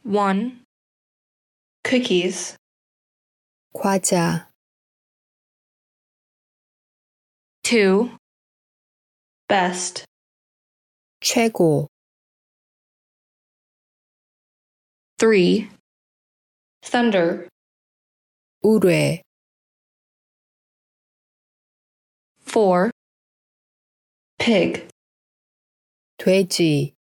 1. Cookies. 과자, 2. Best. 최고, 3. Thunder. 의뢰, 4. Pig. 돼지,